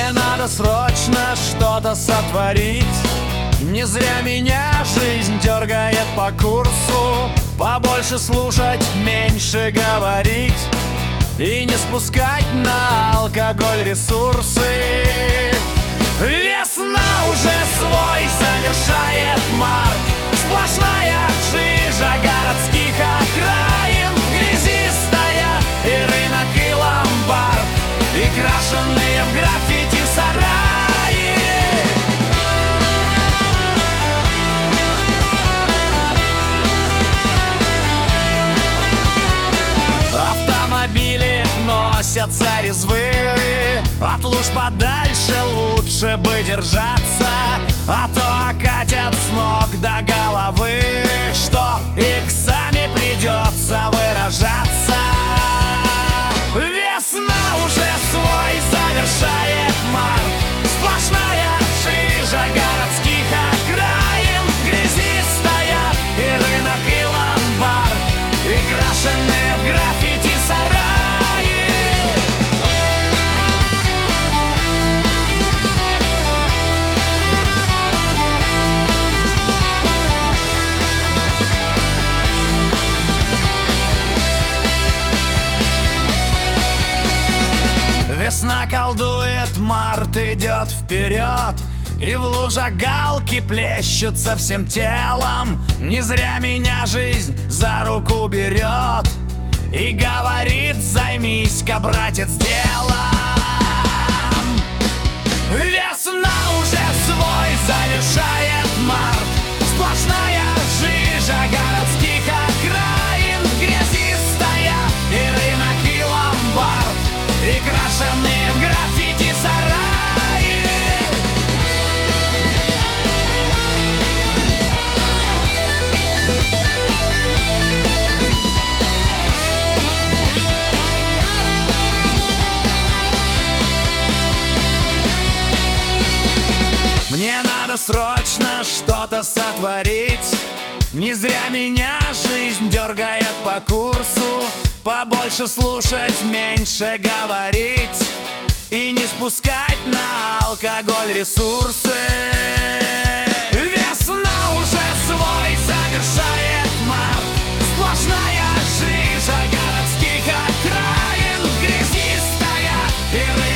Мне надо срочно что-то сотворить. Не зря меня жизнь дергает по курсу. Побольше слушать, меньше говорить. И не спускать на алкоголь ресурсы. Весна уже свой завершает март. Сплошная жижа городских окраин. В грязи стоят и рынок, и ломбард, и крашеные в граффити сараи. Автомобили носятся резвые. От луж подальше лучше бы держаться, а то окатят с ног до головы, что иксами придется выражаться. Весна уже свой завершает март. Сплошная жижа городских окраин. В грязи стоят и рынок, и ломбард, и крашеные в граффити сараи. Весна колдует, март идет вперед, и в лужах галки плещутся всем телом. Не зря меня жизнь за руку берет и говорит: займись-ка, братец, делом. Весна уже свой завершает март. Сплошная жижа городских окраин. В грязи стоят и рынок, и ломбард, и крашеные в граффити сараи. Мне надо срочно что-то сотворить. Не зря меня жизнь дергает по курсу. Побольше слушать, меньше говорить, и не спускать на алкоголь ресурсы. Весна уже свой завершает март. Сплошная жижа городских окраин. В грязи стоят и